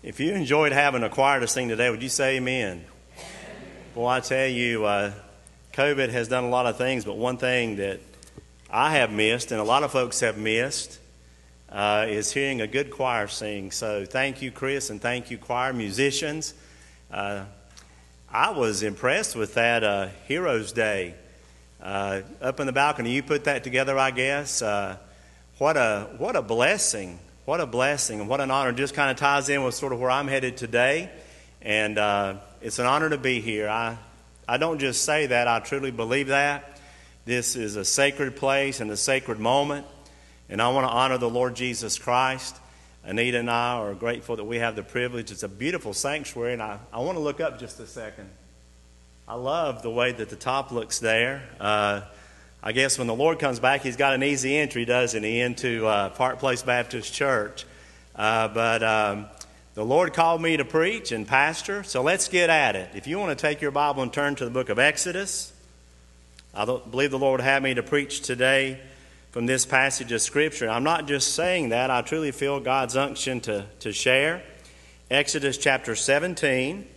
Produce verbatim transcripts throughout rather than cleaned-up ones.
If you enjoyed having a choir to sing today, would you say amen? Well, I tell you, uh, COVID has done a lot of things, but one thing that I have missed, and a lot of folks have missed, uh, is hearing a good choir sing. So thank you, Chris, and thank you, choir musicians. Uh, I was impressed with that uh, Heroes Day. Uh, up in the balcony, you put that together, I guess. Uh, what a what a blessing. What a blessing and what an honor. It just kind of ties in with sort of where I'm headed today. And uh, it's an honor to be here. I, I don't just say that. I truly believe that. This is a sacred place and a sacred moment. And I want to honor the Lord Jesus Christ. Anita and I are grateful that we have the privilege. It's a beautiful sanctuary. And I, I want to look up just a second. I love the way that the top looks there. Uh, I guess when the Lord comes back, He's got an easy entry, doesn't He, into uh, Park Place Baptist Church. Uh, but um, the Lord called me to preach and pastor, so let's get at it. If you want to take your Bible and turn to the book of Exodus, I believe the Lord would have me to preach today from this passage of Scripture. I'm not just saying that. I truly feel God's unction to, to share. Exodus chapter seventeen.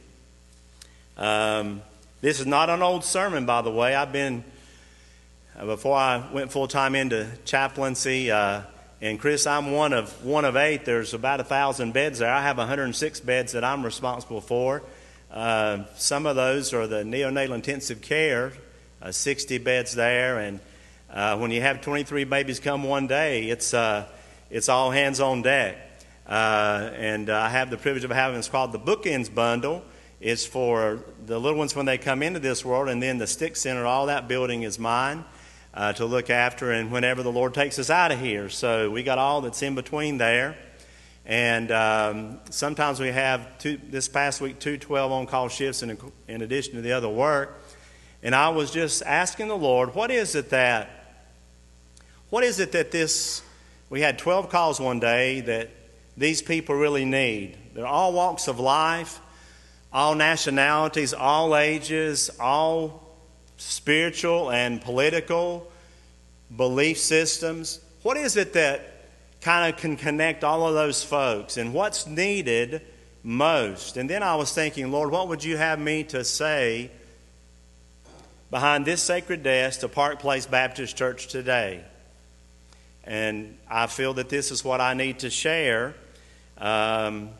Um, this is not an old sermon, by the way. I've been... Before I went full-time into chaplaincy, uh, and Chris, I'm one of one of eight. There's about a thousand beds there. I have one hundred six beds that I'm responsible for. Uh, some of those are the neonatal intensive care, uh, sixty beds there. And uh, when you have twenty-three babies come one day, it's uh, it's all hands on deck. Uh, and uh, I have the privilege of having it's called the Bookends Bundle. It's for the little ones when they come into this world, and then the Stick Center. All that building is mine. Uh, to look after and whenever the Lord takes us out of here. So we got all that's in between there. And um, sometimes we have, two, this past week, two twelve on-call shifts in, in addition to the other work. And I was just asking the Lord, what is it that, what is it that this, we had twelve calls one day that these people really need. They're all walks of life, all nationalities, all ages, all spiritual and political belief systems. What is it that kind of can connect all of those folks, and what's needed most? And then I was thinking, Lord, what would you have me to say behind this sacred desk to Park Place Baptist Church today? And I feel that this is what I need to share. Um,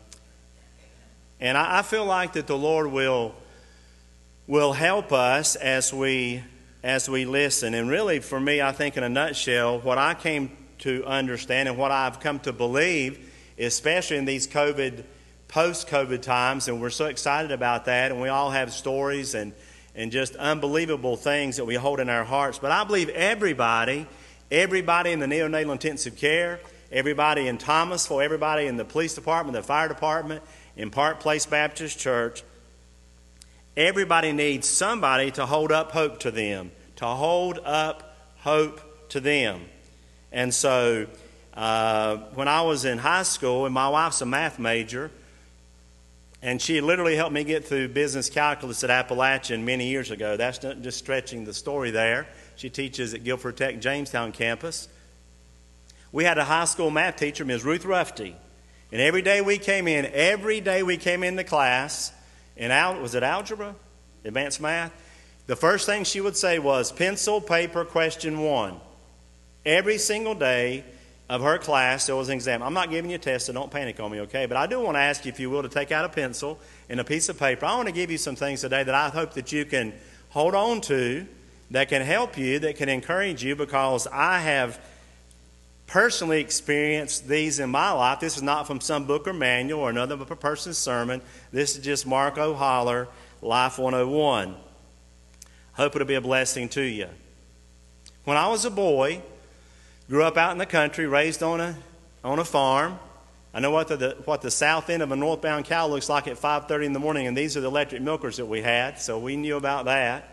and I, I feel like that the Lord will will help us as we as we listen. And really, for me, I think in a nutshell, what I came to understand and what I've come to believe, especially in these COVID, post-COVID times, and we're so excited about that, and we all have stories and, and just unbelievable things that we hold in our hearts. But I believe everybody, everybody in the neonatal intensive care, everybody in Thomasville, everybody in the police department, the fire department, in Park Place Baptist Church, everybody needs somebody to hold up hope to them, to hold up hope to them. And so uh, when I was in high school, and my wife's a math major, and she literally helped me get through business calculus at Appalachian many years ago. That's not just stretching the story there. She teaches at Guilford Tech Jamestown campus. We had a high school math teacher, Miz Ruth Rufty. And every day we came in, every day we came into class, in al- was it algebra? Advanced math? The first thing she would say was, pencil, paper, question one. Every single day of her class, there was an exam. I'm not giving you a test, so don't panic on me, okay? But I do want to ask you, if you will, to take out a pencil and a piece of paper. I want to give you some things today that I hope that you can hold on to, that can help you, that can encourage you, because I have personally experienced these in my life. This is not from some book or manual or another person's sermon. This is just Mark O'Holler, Life one oh one. Hope it'll be a blessing to you. When I was a boy, grew up out in the country, raised on a on a farm. I know what the what the south end of a northbound cow looks like at five thirty in the morning, and these are the electric milkers that we had, so we knew about that.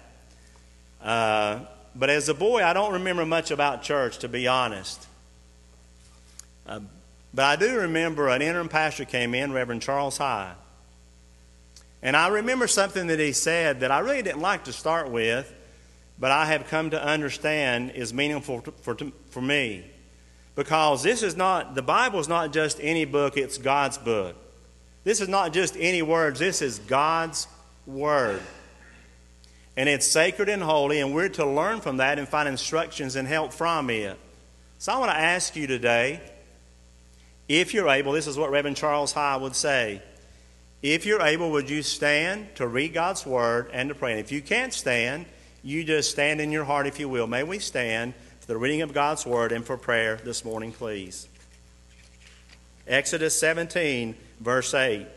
Uh, but as a boy, I don't remember much about church, to be honest. Uh, but I do remember an interim pastor came in, Reverend Charles High. And I remember something that he said that I really didn't like to start with, but I have come to understand is meaningful for, for, for me. Because this is not, the Bible is not just any book, it's God's book. This is not just any words. This is God's Word. And it's sacred and holy, and we're to learn from that and find instructions and help from it. So I want to ask you today, if you're able, this is what Reverend Charles High would say. If you're able, would you stand to read God's Word and to pray? And if you can't stand, you just stand in your heart, if you will. May we stand for the reading of God's Word and for prayer this morning, please. Exodus seventeen, verse eight.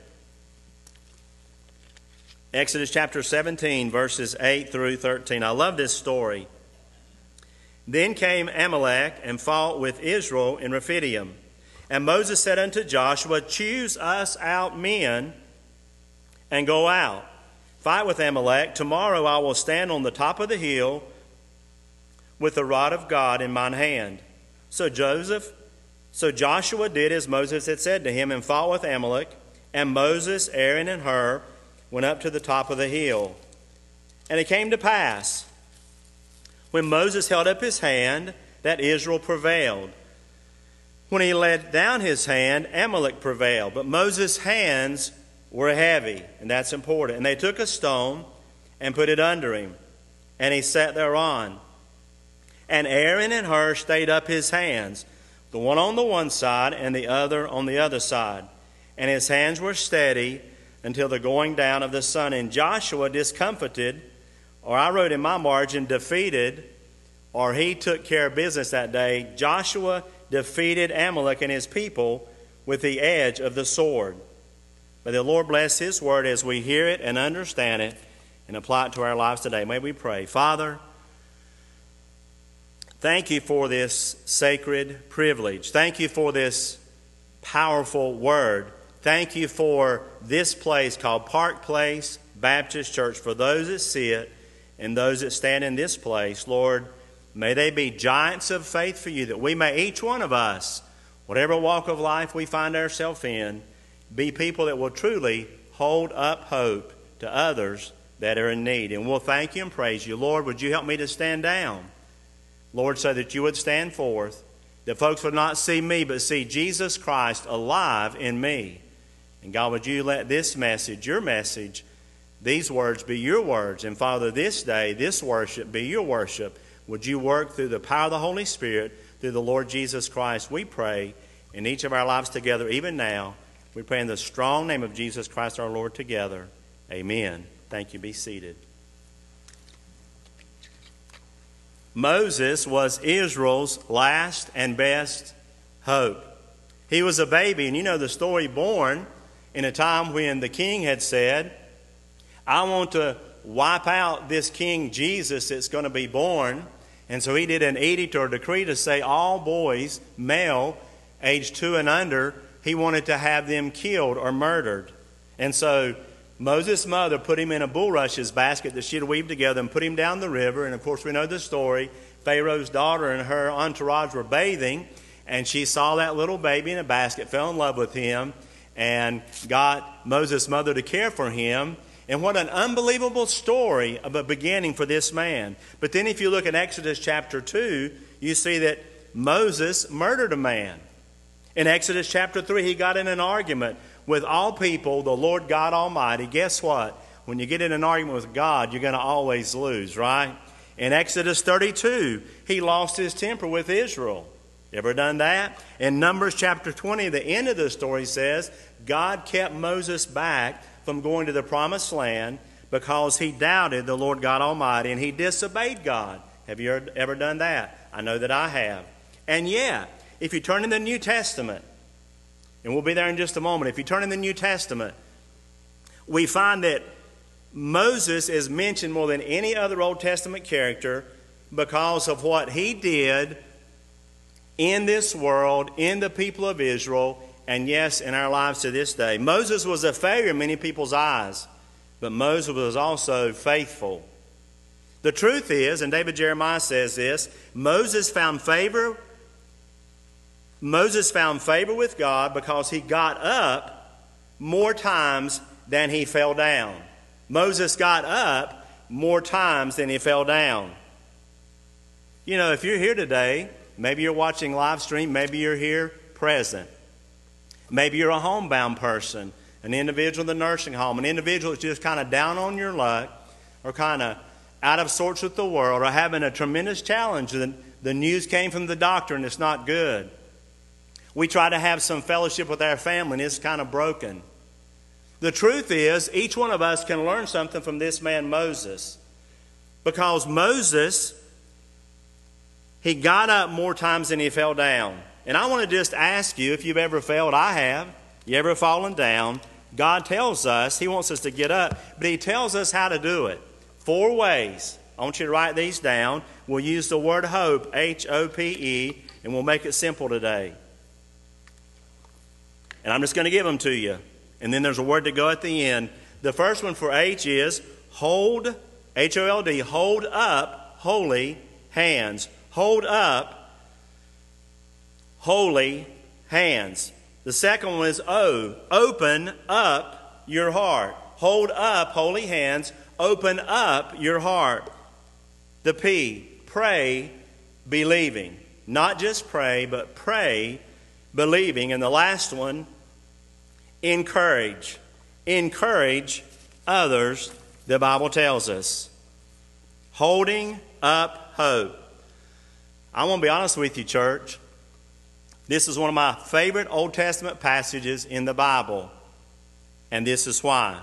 Exodus chapter seventeen, verses eight through thirteen. I love this story. Then came Amalek and fought with Israel in Rephidim. And Moses said unto Joshua, choose us out men and go out. Fight with Amalek. Tomorrow I will stand on the top of the hill with the rod of God in mine hand. So Joseph, so Joshua did as Moses had said to him and fought with Amalek. And Moses, Aaron, and Hur went up to the top of the hill. And it came to pass, when Moses held up his hand, that Israel prevailed. When he let down his hand, Amalek prevailed. But Moses' hands were heavy, and that's important. And they took a stone and put it under him, and he sat thereon. And Aaron and Hur stayed up his hands, the one on the one side and the other on the other side. And his hands were steady until the going down of the sun. And Joshua discomfited, or I wrote in my margin, defeated, or he took care of business that day. Joshua defeated Amalek and his people with the edge of the sword. May the Lord bless His Word as we hear it and understand it and apply it to our lives today. May we pray. Father, thank You for this sacred privilege. Thank You for this powerful Word. Thank You for this place called Park Place Baptist Church, for those that see it and those that stand in this place. Lord, may they be giants of faith for You, that we may, each one of us, whatever walk of life we find ourselves in, be people that will truly hold up hope to others that are in need. And we'll thank You and praise You. Lord, would You help me to stand down? Lord, so that You would stand forth, that folks would not see me, but see Jesus Christ alive in me. And God, would You let this message, Your message, these words be Your words. And Father, this day, this worship be Your worship. Would You work through the power of the Holy Spirit, through the Lord Jesus Christ, we pray, in each of our lives together, even now. We pray in the strong name of Jesus Christ our Lord together. Amen. Thank you. Be seated. Moses was Israel's last and best hope. He was a baby, and you know the story, born in a time when the king had said, I want to wipe out this King Jesus that's going to be born. And so he did an edict or decree to say all boys, male, age two and under, he wanted to have them killed or murdered. And so Moses' mother put him in a bulrush's basket that she had weaved together and put him down the river. And of course we know the story. Pharaoh's daughter and her entourage were bathing, and she saw that little baby in a basket, fell in love with him, and got Moses' mother to care for him. And what an unbelievable story of a beginning for this man. But then if you look at Exodus chapter two, you see that Moses murdered a man. In Exodus chapter three, he got in an argument with all people, the Lord God Almighty. Guess what? When you get in an argument with God, you're going to always lose, right? In Exodus thirty-two, he lost his temper with Israel. Ever done that? In Numbers chapter twenty, the end of the story says, God kept Moses back from going to the promised land because he doubted the Lord God Almighty and he disobeyed God. Have you ever done that? I know that I have. And yet, if you turn in the New Testament, and we'll be there in just a moment, if you turn in the New Testament, we find that Moses is mentioned more than any other Old Testament character because of what he did in this world, in the people of Israel, and yes, in our lives to this day. Moses was a failure in many people's eyes, but Moses was also faithful. The truth is, and David Jeremiah says this, Moses found favor Moses found favor with God because he got up more times than he fell down. Moses got up more times than he fell down. You know, if you're here today, maybe you're watching live stream, maybe you're here present. Maybe you're a homebound person. an individual in the nursing home, an individual that's just kind of down on your luck or kind of out of sorts with the world or having a tremendous challenge. The, the news came from the doctor and it's not good. We try to have some fellowship with our family and it's kind of broken. The truth is, each one of us can learn something from this man Moses. Because Moses, he got up more times than he fell down. And I want to just ask you, if you've ever failed, I have. You ever fallen down? God tells us, he wants us to get up, but he tells us how to do it. Four ways. I want you to write these down. We'll use the word hope, H O P E, and we'll make it simple today. And I'm just going to give them to you. And then there's a word to go at the end. The first one for H is hold, H O L D, hold up holy hands. Hold up holy hands. The second one is O, open up your heart. Hold up holy hands, open up your heart. The P, pray believing. Not just pray, but pray believing. And the last one, encourage. Encourage others, the Bible tells us. Holding up hope. I want to be honest with you, church. This is one of my favorite Old Testament passages in the Bible. And this is why.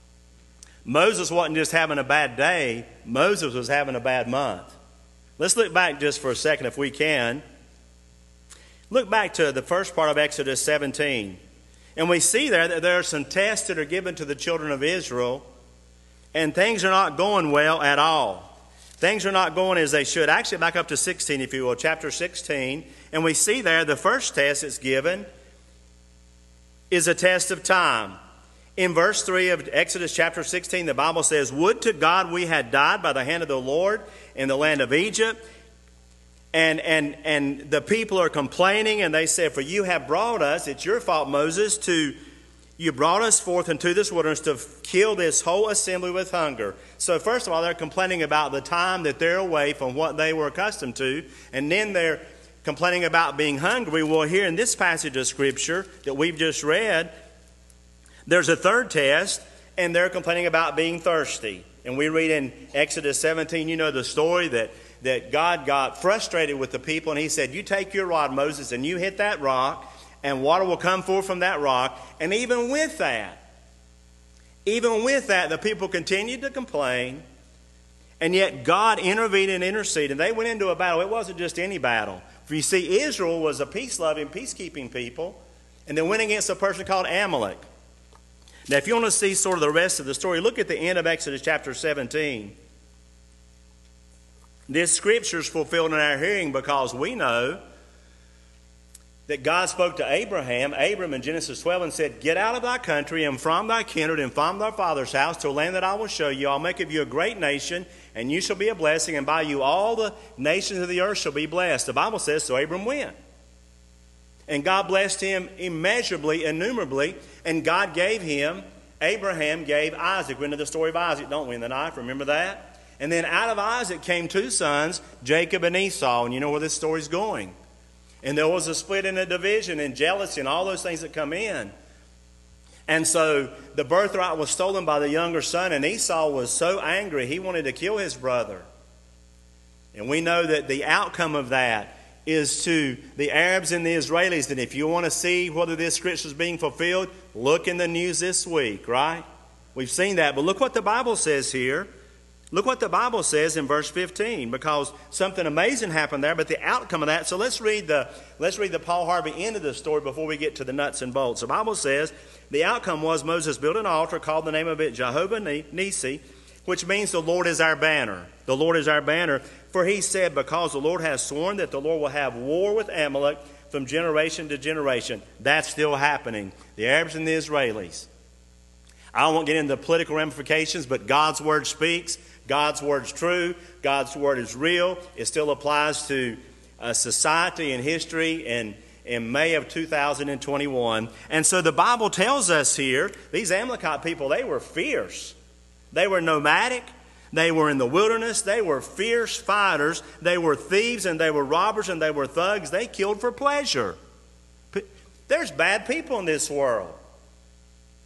Moses wasn't just having a bad day. Moses was having a bad month. Let's look back just for a second if we can. Look back to the first part of Exodus seventeen. And we see there that there are some tests that are given to the children of Israel, and things are not going well at all. Things are not going as they should. Actually, back up to sixteen, if you will, chapter sixteen. And we see there the first test that's given is a test of time. In verse three of Exodus chapter sixteen, the Bible says, would to God we had died by the hand of the Lord in the land of Egypt. And, and, and the people are complaining, and they say, for you have brought us, it's your fault, Moses, to you brought us forth into this wilderness to kill this whole assembly with hunger. So first of all, they're complaining about the time that they're away from what they were accustomed to. And then they're complaining about being hungry. Well, here in this passage of Scripture that we've just read, there's a third test, and they're complaining about being thirsty. And we read in Exodus seventeen, you know the story that, that God got frustrated with the people, and he said, you take your rod, Moses, and you hit that rock, and water will come forth from that rock. And even with that, even with that, the people continued to complain. And yet God intervened and interceded. And they went into a battle. It wasn't just any battle. For you see, Israel was a peace-loving, peacekeeping people. And they went against a person called Amalek. Now, if you want to see sort of the rest of the story, look at the end of Exodus chapter seventeen. This scripture is fulfilled in our hearing because we know that God spoke to Abraham, Abram in Genesis twelve, and said, get out of thy country and from thy kindred and from thy father's house to a land that I will show you. I'll make of you a great nation, and you shall be a blessing, and by you all the nations of the earth shall be blessed. The Bible says, so Abram went. And God blessed him immeasurably, innumerably, and God gave him, Abraham gave Isaac. We know the story of Isaac, don't we, in the knife? Remember that? And then out of Isaac came two sons, Jacob and Esau, and you know where this story's going. And there was a split and a division and jealousy and all those things that come in. And so the birthright was stolen by the younger son, and Esau was so angry he wanted to kill his brother. And we know that the outcome of that is to the Arabs and the Israelis. And if you want to see whether this scripture is being fulfilled, look in the news this week, right? We've seen that. But look what the Bible says here. Look what the Bible says in verse fifteen, because something amazing happened there, but the outcome of that. So let's read the let's read the Paul Harvey end of the story before we get to the nuts and bolts. The Bible says the outcome was Moses built an altar, called the name of it Jehovah Nissi, which means the Lord is our banner. The Lord is our banner. For he said, because the Lord has sworn that the Lord will have war with Amalek from generation to generation. That's still happening. The Arabs and the Israelis. I won't get into the political ramifications, but God's word speaks. God's word's true. God's word is real. It still applies to uh, society and history in, in May of two thousand twenty-one. And so the Bible tells us here, these Amalekite people, they were fierce. They were nomadic. They were in the wilderness. They were fierce fighters. They were thieves and they were robbers and they were thugs. They killed for pleasure. There's bad people in this world.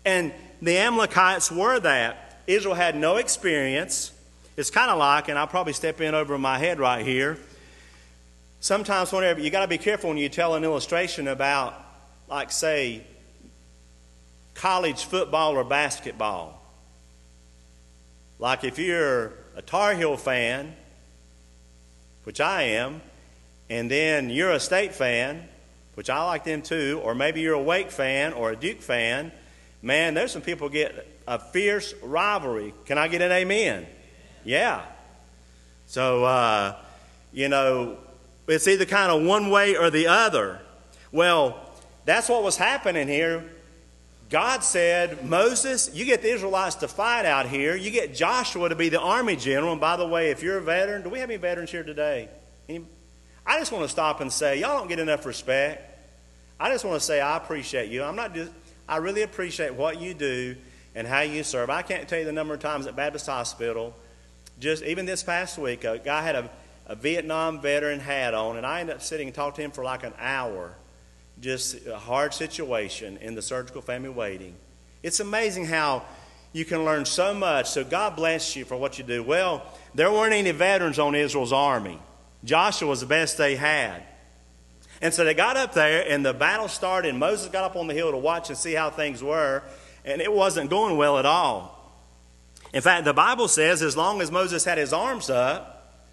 And the Amalekites were that. Israel had no experience. It's kind of like, and I'll probably step in over my head right here, sometimes whenever, you got to be careful when you tell an illustration about, like, say, college football or basketball. Like if you're a Tar Heel fan, which I am, and then you're a State fan, which I like them too, or maybe you're a Wake fan or a Duke fan, man, there's some people get a fierce rivalry. Can I get an amen? Yeah. So, uh, you know, it's either kind of one way or the other. Well, that's what was happening here. God said, Moses, you get the Israelites to fight out here. You get Joshua to be the army general. And by the way, if you're a veteran, do we have any veterans here today? Any? I just want to stop and say, y'all don't get enough respect. I just want to say I appreciate you. I'm not just, I really appreciate what you do and how you serve. I can't tell you the number of times at Baptist Hospital, just even this past week, a guy had a, a Vietnam veteran hat on, and I ended up sitting and talked to him for like an hour. Just a hard situation in the surgical family waiting. It's amazing how you can learn so much. So God bless you for what you do. Well, there weren't any veterans on Israel's army. Joshua was the best they had. And so they got up there, and the battle started, and Moses got up on the hill to watch and see how things were, and it wasn't going well at all. In fact, the Bible says as long as Moses had his arms up,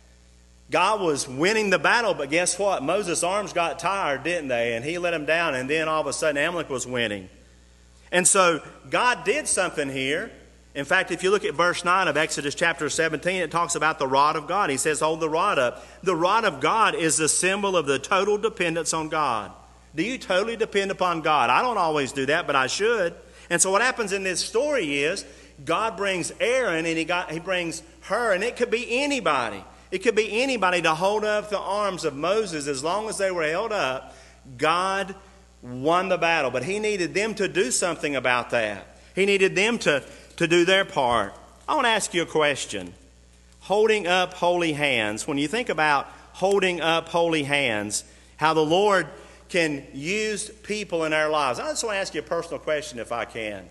God was winning the battle, but guess what? Moses' arms got tired, didn't they? And he let him down, and then all of a sudden Amalek was winning. And so God did something here. In fact, if you look at verse nine of Exodus chapter seventeen, it talks about the rod of God. He says, hold the rod up. The rod of God is the symbol of the total dependence on God. Do you totally depend upon God? I don't always do that, but I should. And so what happens in this story is God brings Aaron, and he, got, he brings her, and it could be anybody. It could be anybody to hold up the arms of Moses. As long as they were held up, God won the battle. But he needed them to do something about that. He needed them to, to do their part. I want to ask you a question. Holding up holy hands. When you think about holding up holy hands, how the Lord can use people in our lives. I just want to ask you a personal question if I can.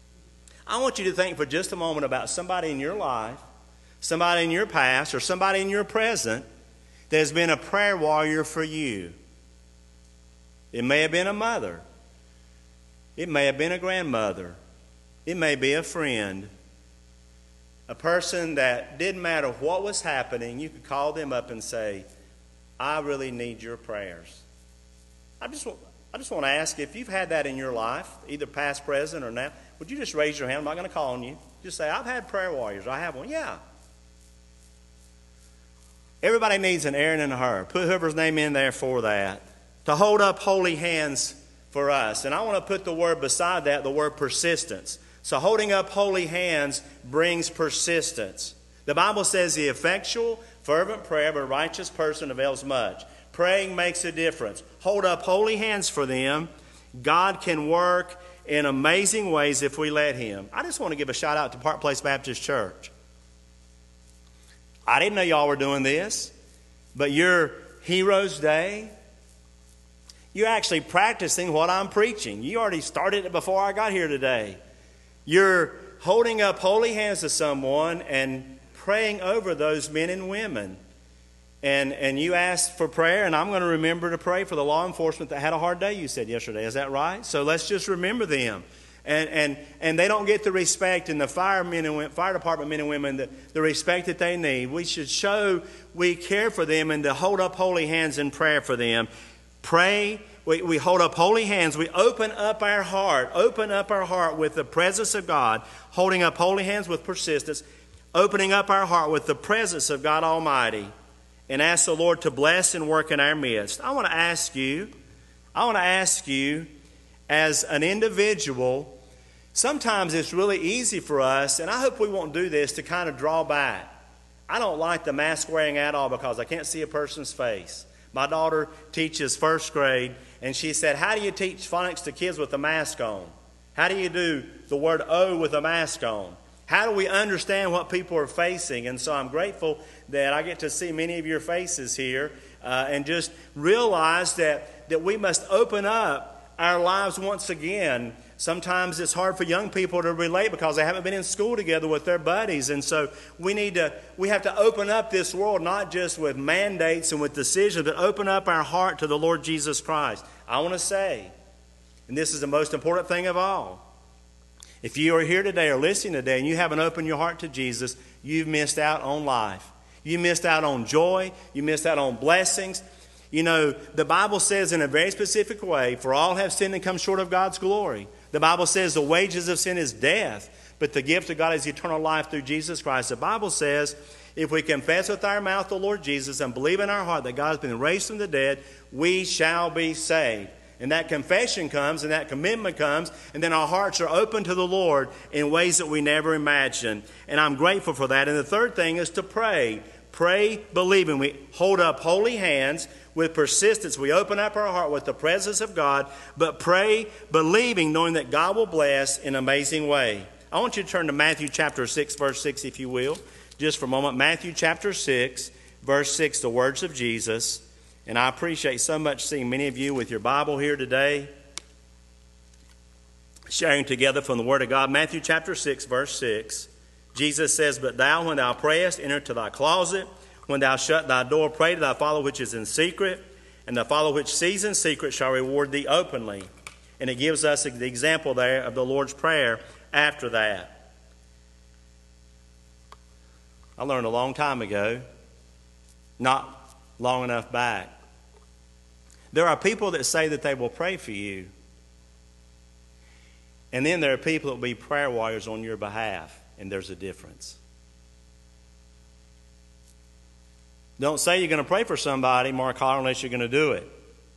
I want you to think for just a moment about somebody in your life, somebody in your past, or somebody in your present that has been a prayer warrior for you. It may have been a mother. It may have been a grandmother. It may be a friend. A person that didn't matter what was happening, you could call them up and say, I really need your prayers. I just want, I just want to ask if you've had that in your life, either past, present, or now, would you just raise your hand? I'm not going to call on you. Just say, I've had prayer warriors. I have one. Yeah. Everybody needs an Aaron and a Hur. Put whoever's name in there for that. To hold up holy hands for us. And I want to put the word beside that, the word persistence. So holding up holy hands brings persistence. The Bible says the effectual, fervent prayer of a righteous person avails much. Praying makes a difference. Hold up holy hands for them. God can work in amazing ways if we let Him. I just want to give a shout out to Park Place Baptist Church. I didn't know y'all were doing this, but your Heroes Day, you're actually practicing what I'm preaching. You already started it before I got here today. You're holding up holy hands to someone and praying over those men and women. And and you asked for prayer, and I'm going to remember to pray for the law enforcement that had a hard day, you said yesterday. Is that right? So let's just remember them. And and and they don't get the respect, and the firemen and fire department men and women, the, the respect that they need. We should show we care for them and to hold up holy hands in prayer for them. Pray. We, we hold up holy hands. We open up our heart. Open up our heart with the presence of God. Holding up holy hands with persistence. Opening up our heart with the presence of God Almighty. And ask the Lord to bless and work in our midst. I want to ask you, I want to ask you as an individual, sometimes it's really easy for us, and I hope we won't do this, to kind of draw back. I don't like the mask wearing at all because I can't see a person's face. My daughter teaches first grade, and she said, how do you teach phonics to kids with a mask on? How do you do the word O with a mask on? How do we understand what people are facing? And so I'm grateful that I get to see many of your faces here uh, and just realize that, that we must open up our lives once again Sometimes it's hard for young people to relate because they haven't been in school together with their buddies. And so we need to, we have to open up this world, not just with mandates and with decisions, but open up our heart to the Lord Jesus Christ. I want to say, and this is the most important thing of all, if you are here today or listening today and you haven't opened your heart to Jesus, you've missed out on life. You missed out on joy. You missed out on blessings. You know, the Bible says in a very specific way, for all have sinned and come short of God's glory. The Bible says the wages of sin is death, but the gift of God is eternal life through Jesus Christ. The Bible says if we confess with our mouth the Lord Jesus and believe in our heart that God has been raised from the dead, we shall be saved. And that confession comes and that commitment comes, and then our hearts are open to the Lord in ways that we never imagined. And I'm grateful for that. And the third thing is to pray. Pray believing. We hold up holy hands with persistence. We open up our heart with the presence of God, but pray believing, knowing that God will bless in an amazing way. I want you to turn to Matthew chapter six, verse six, if you will, just for a moment. Matthew chapter six, verse six, the words of Jesus. And I appreciate so much seeing many of you with your Bible here today, sharing together from the Word of God. Matthew chapter six, verse six. Jesus says, but thou, when thou prayest, enter to thy closet. When thou shut thy door, pray to thy Father which is in secret. And thy Father which sees in secret shall reward thee openly. And it gives us the example there of the Lord's Prayer after that. I learned a long time ago, not long enough back. There are people that say that they will pray for you. And then there are people that will be prayer warriors on your behalf. And there's a difference. Don't say you're going to pray for somebody, Mark Holler, unless you're going to do it.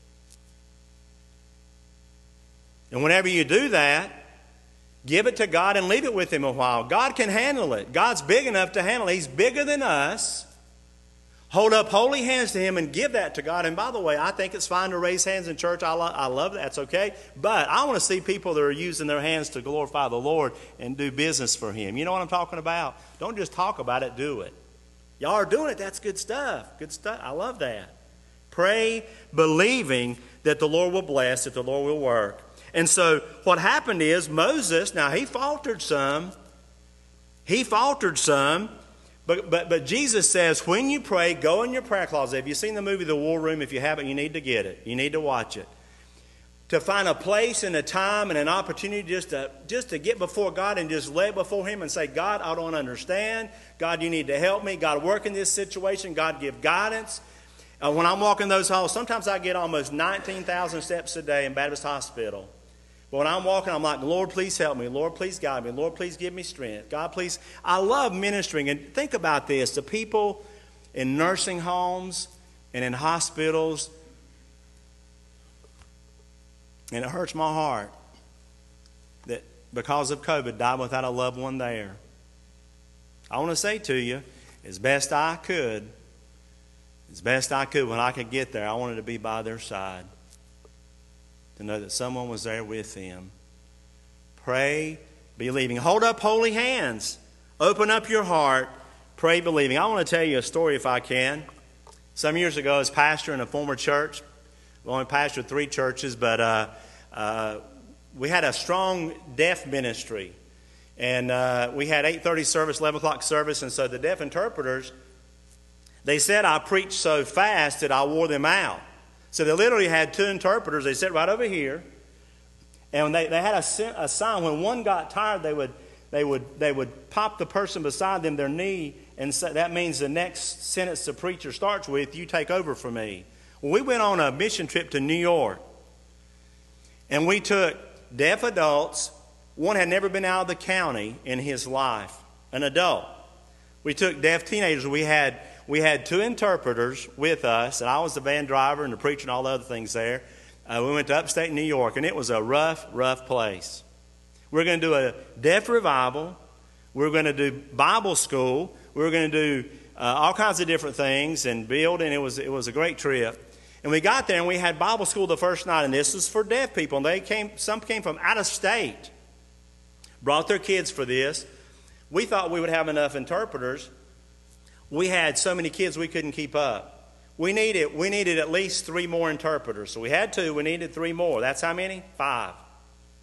And whenever you do that, give it to God and leave it with Him a while. God can handle it. God's big enough to handle it. He's bigger than us. Hold up holy hands to Him and give that to God. And by the way, I think it's fine to raise hands in church. I, lo- I love that. That's okay. But I want to see people that are using their hands to glorify the Lord and do business for Him. You know what I'm talking about? Don't just talk about it, do it. Y'all are doing it. That's good stuff. Good stuff. I love that. Pray believing that the Lord will bless, that the Lord will work. And so what happened is Moses, now he faltered some. He faltered some. But, but, but Jesus says, when you pray, go in your prayer closet. Have you seen the movie The War Room? If you haven't, you need to get it. You need to watch it. To find a place and a time and an opportunity just to, just to get before God and just lay before Him and say, God, I don't understand. God, you need to help me. God, work in this situation. God, give guidance. Uh, when I'm walking those halls, sometimes I get almost nineteen thousand steps a day in Baptist Hospital. But when I'm walking, I'm like, Lord, please help me. Lord, please guide me. Lord, please give me strength. God, please. I love ministering. And think about this. The people in nursing homes and in hospitals, and it hurts my heart that because of COVID, died without a loved one there. I want to say to you, as best I could, as best I could when I could get there, I wanted to be by their side. To know that someone was there with them. Pray, believing. Hold up holy hands. Open up your heart. Pray, believing. I want to tell you a story if I can. Some years ago, as pastor in a former church, we only pastored three churches, but uh, uh, we had a strong deaf ministry. And uh, we had eight thirty service, eleven o'clock service, and so the deaf interpreters, they said I preached so fast that I wore them out. So they literally had two interpreters. They sat right over here. And when they, they had a, a sign. When one got tired, they would, they, would, they would pop the person beside them, their knee, and say, that means the next sentence the preacher starts with, you take over for me. Well, we went on a mission trip to New York. And we took deaf adults. One had never been out of the county in his life, an adult. We took deaf teenagers. We had... We had two interpreters with us, and I was the van driver and the preacher and all the other things there. Uh, we went to upstate New York, and it was a rough, rough place. We were going to do a deaf revival. We were going to do Bible school. We were going to do uh, all kinds of different things and build, and it was, it was a great trip. And we got there, and we had Bible school the first night, and this was for deaf people. And they came, some came from out of state, brought their kids for this. We thought we would have enough interpreters. We had so many kids we couldn't keep up. We needed, we needed at least three more interpreters. So we had two, we needed three more. That's how many? Five.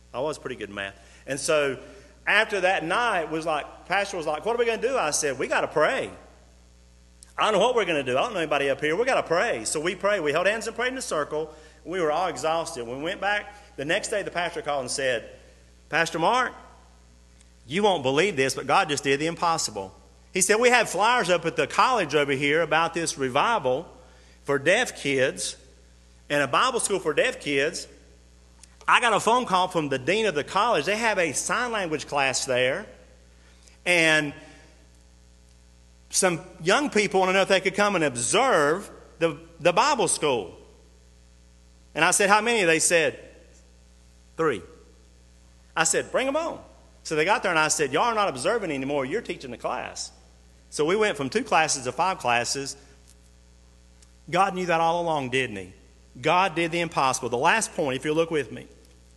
I was pretty good at math. And so after that night, was like, Pastor was like, what are we going to do? I said, we got to pray. I don't know what we're going to do. I don't know anybody up here. We got to pray. So we prayed. We held hands and prayed in a circle. We were all exhausted. When we went back, the next day the pastor called and said, Pastor Mark, you won't believe this, but God just did the impossible. He said, we had flyers up at the college over here about this revival for deaf kids and a Bible school for deaf kids. I got a phone call from the dean of the college. They have a sign language class there. And some young people want to know if they could come and observe the, the Bible school. And I said, how many? They said, three. I said, bring them on. So they got there and I said, y'all are not observing anymore. You're teaching the class. So we went from two classes to five classes. God knew that all along, didn't he? God did the impossible. The last point, if you'll look with me.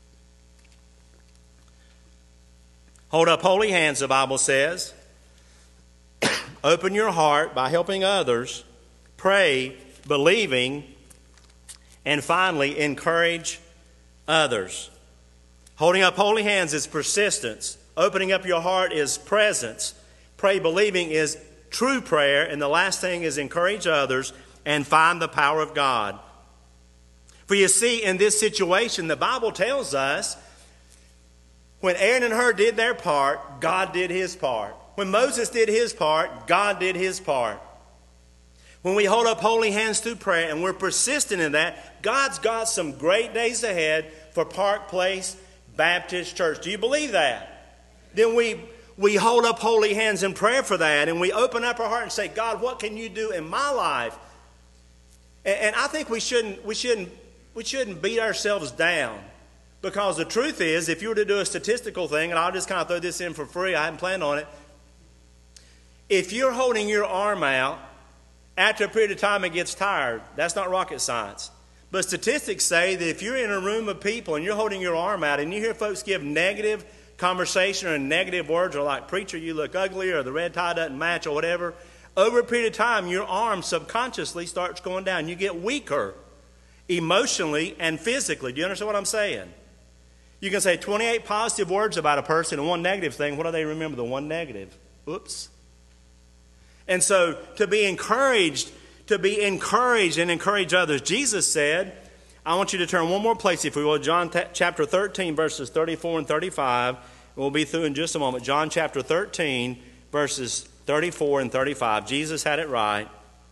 Hold up holy hands, the Bible says. Open your heart by helping others. Pray, believing. And finally, encourage others. Holding up holy hands is persistence. Opening up your heart is presence. Pray, believing is true prayer. And the last thing is encourage others and find the power of God. For you see, in this situation, the Bible tells us when Aaron and Hur did their part, God did his part. When Moses did his part, God did his part. When we hold up holy hands through prayer and we're persistent in that, God's got some great days ahead for Park Place Baptist Church. Do you believe that? Then we we hold up holy hands in prayer for that, and we open up our heart and say, God, what can you do in my life? And, and I think we shouldn't we shouldn't we shouldn't beat ourselves down. Because the truth is, if you were to do a statistical thing, and I'll just kind of throw this in for free, I hadn't planned on it. If you're holding your arm out, after a period of time it gets tired. That's not rocket science. But statistics say that if you're in a room of people and you're holding your arm out and you hear folks give negative conversation or negative words or like, preacher, you look ugly, or the red tie doesn't match or whatever, over a period of time your arm subconsciously starts going down. You get weaker emotionally and physically. Do you understand what I'm saying? You can say twenty-eight positive words about a person and one negative thing. What do they remember? The one negative. Oops. And so to be encouraged, to be encouraged and encourage others. Jesus said, I want you to turn one more place, if we will, John t- chapter thirteen, verses thirty-four and thirty-five. We'll be through in just a moment. John chapter thirteen, verses thirty-four and thirty-five. Jesus had it right.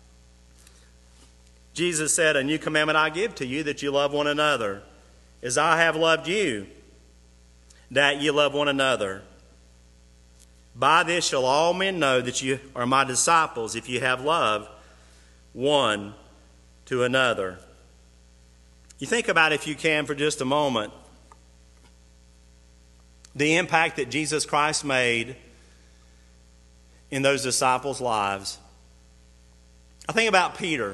Jesus said, a new commandment I give to you, that you love one another, as I have loved you, that you love one another. By this shall all men know that you are my disciples, if you have love one to another. You think about, if you can, for just a moment, the impact that Jesus Christ made in those disciples' lives. I think about Peter.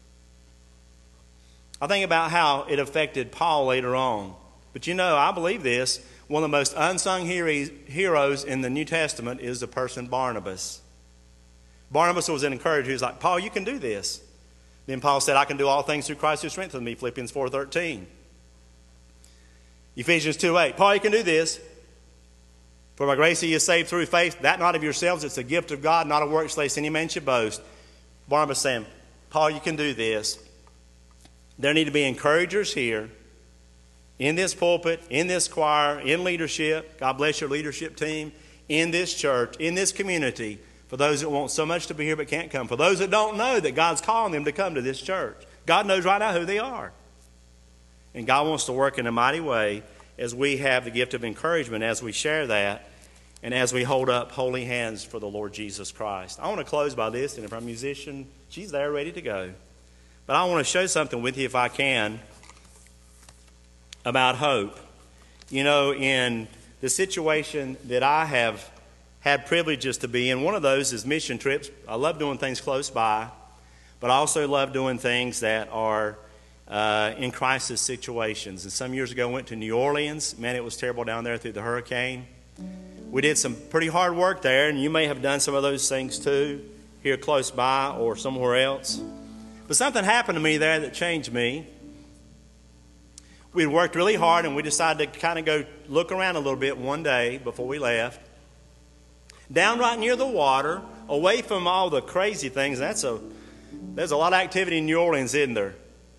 I think about how it affected Paul later on. But you know, I believe this. One of the most unsung heroes in the New Testament is the person Barnabas. Barnabas was an encourager. He was like, Paul, you can do this. Then Paul said, I can do all things through Christ who strengthens me, Philippians four thirteen. Ephesians two eight, Paul, you can do this. For by grace he is saved through faith, that not of yourselves, it's a gift of God, not a works, lest any man should boast. Barnabas saying, Paul, you can do this. There need to be encouragers here, in this pulpit, in this choir, in leadership. God bless your leadership team. In this church, in this community, for those that want so much to be here but can't come. For those that don't know that God's calling them to come to this church. God knows right now who they are. And God wants to work in a mighty way as we have the gift of encouragement, as we share that, and as we hold up holy hands for the Lord Jesus Christ. I want to close by this, and if our musician, she's there ready to go. But I want to show something with you, if I can, about hope. You know, in the situation that I have had privileges to be in, one of those is mission trips. I love doing things close by, but I also love doing things that are uh, in crisis situations. And some years ago I went to New Orleans. Man, it was terrible down there through the hurricane. We did some pretty hard work there, and you may have done some of those things too, here close by or somewhere else. But something happened to me there that changed me. we'd worked really hard, and we decided to kind of go look around a little bit one day before we left. Down right near the water, away from all the crazy things. That's a there's a lot of activity in New Orleans, isn't there?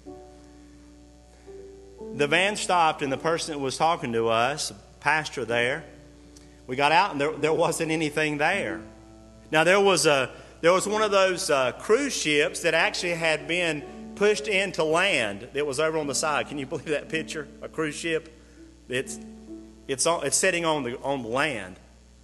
The van stopped, and the person that was talking to us, a pastor there, we got out, and there, there wasn't anything there. Now, there was a there was one of those uh, cruise ships that actually had been pushed into land that was over on the side. Can you believe that picture? A cruise ship? It's it's on, it's sitting on the on the land.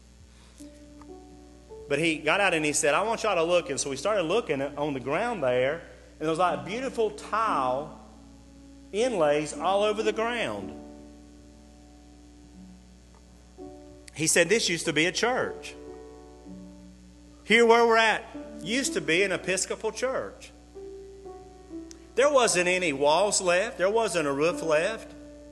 But he got out and he said, I want y'all to look. And so we started looking on the ground there, and there was like beautiful tile inlays all over the ground. He said, this used to be a church. Here where we're at used to be an Episcopal church. There wasn't any walls left. There wasn't a roof left.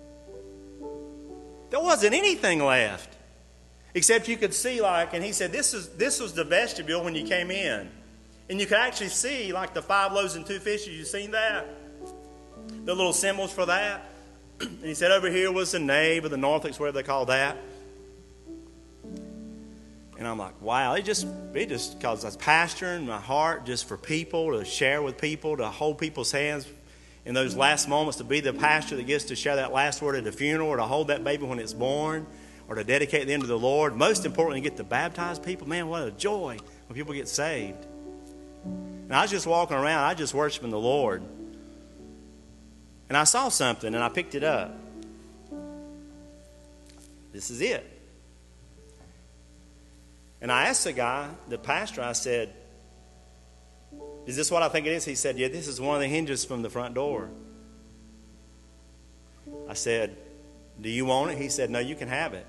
There wasn't anything left. Except you could see like, and he said this is this was the vestibule when you came in. And you could actually see like the five loaves and two fishes. You seen that? The little symbols for that. And he said over here was the nave or the narthex, whatever they call that. And I'm like, wow, it just it just because I was pastoring my heart just for people, to share with people, to hold people's hands in those last moments, to be the pastor that gets to share that last word at the funeral, or to hold that baby when it's born, or to dedicate them to the Lord. Most importantly, get to baptize people. Man, what a joy when people get saved. And I was just walking around, I was just worshiping the Lord. And I saw something, and I picked it up. This is it. And I asked the guy, the pastor, I said, is this what I think it is? He said, yeah, this is one of the hinges from the front door. I said, do you want it? He said, no, you can have it.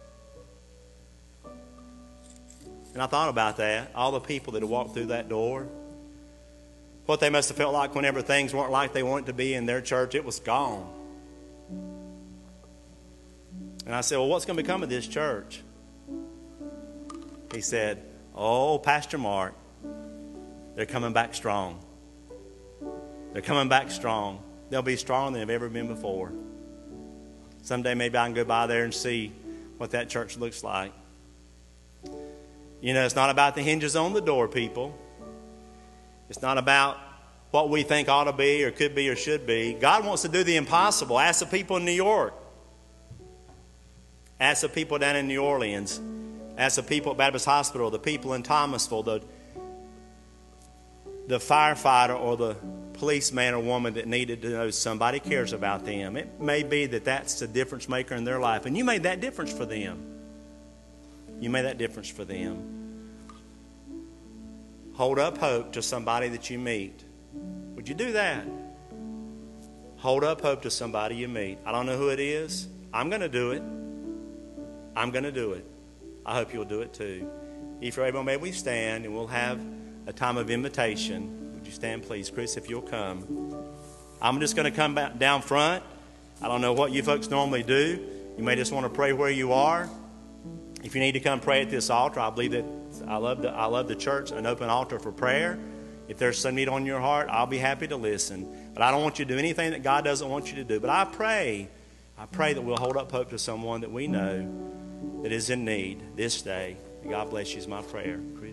And I thought about that. All the people that had walked through that door, what they must have felt like whenever things weren't like they wanted to be in their church, it was gone. And I said, well, what's going to become of this church? He said, oh, Pastor Mark, they're coming back strong. They're coming back strong. They'll be stronger than they've ever been before. Someday maybe I can go by there and see what that church looks like. You know, it's not about the hinges on the door, people. It's not about what we think ought to be or could be or should be. God wants to do the impossible. Ask the people in New York. Ask the people down in New Orleans. Ask the people at Baptist Hospital, the people in Thomasville, the, the firefighter or the policeman or woman that needed to know somebody cares about them. It may be that that's the difference maker in their life. And you made that difference for them. You made that difference for them. Hold up hope to somebody that you meet. Would you do that? Hold up hope to somebody you meet. I don't know who it is. I'm going to do it. I'm going to do it. I hope you'll do it too. If you're able, may we stand and we'll have a time of invitation. Would you stand, please? Chris, if you'll come. I'm just going to come back down front. I don't know what you folks normally do. You may just want to pray where you are. If you need to come pray at this altar, I believe that I love the, I love the church, an open altar for prayer. If there's some need on your heart, I'll be happy to listen. But I don't want you to do anything that God doesn't want you to do. But I pray, I pray that we'll hold up hope to someone that we know that is in need this day. God bless you is my prayer.